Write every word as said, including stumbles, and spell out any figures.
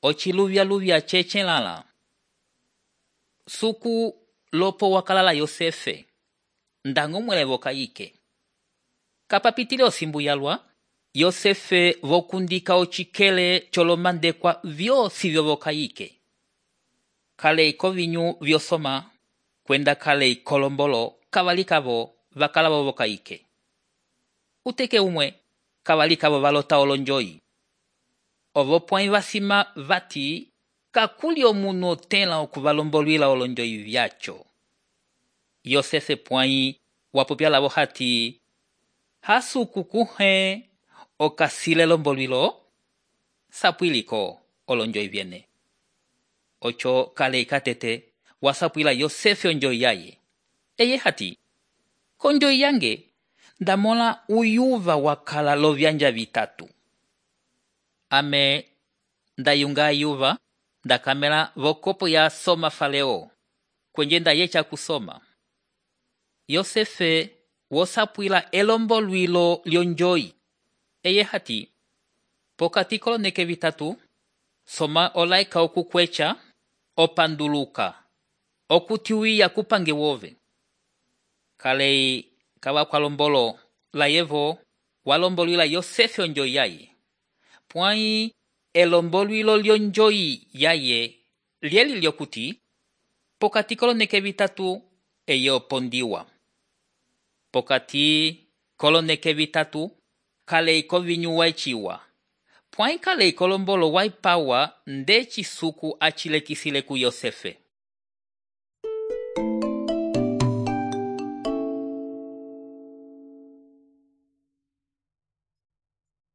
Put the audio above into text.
ochiluvya-luvya chechelala. Suku lopo wakalala Yosefe, ndango mwele vokaike. Kapapitile osimbu yalwa, Yosefe vokundika ochikele cholomandekwa vyo sivyo vokaike. Kale iko vinyu vyosoma, kwenda kale ikolombolo, kavalikavo vakalavo vokaike. Uteke umwe, kavalikavo valota olonjoi. Ovo point vasima vati, kakuli omuno tela okuvalombolwila olonjoi vyacho. Yosefe point wapopya lavo hati, hasu kukuhe okasile lombolwilo, sapuiliko olonjoi viene. Ocho kale ikatete, wasapuila Yosefe onjoi yaye. Eye hati, konjoi yange, ndamola uyuva wakala lovyanja vitatu. Ame ndayunga yuva, ndakamela vokopo ya soma faleo, kwenye ndayecha kusoma. Yosefe wosapuila elombolwilo lyonjoi. Eye hati, pokatikolo neke vitatu, soma olaika okukwecha, opanduluka, okutiwia kupange wove. Kalei kawa kwa lombolo, la yevo, walombolwila Yosefe onjoi yaye. Pwai elombolwilo lyonjoi yaye, lieli lyokuti, pokatikolo neke vitatu, eye opondiwa. Pokati koloneke vitatu, kale iko vinyu waichiwa. Pwai kale ikolombolo waipawa ndechi suku achilekisile ku Yosefe.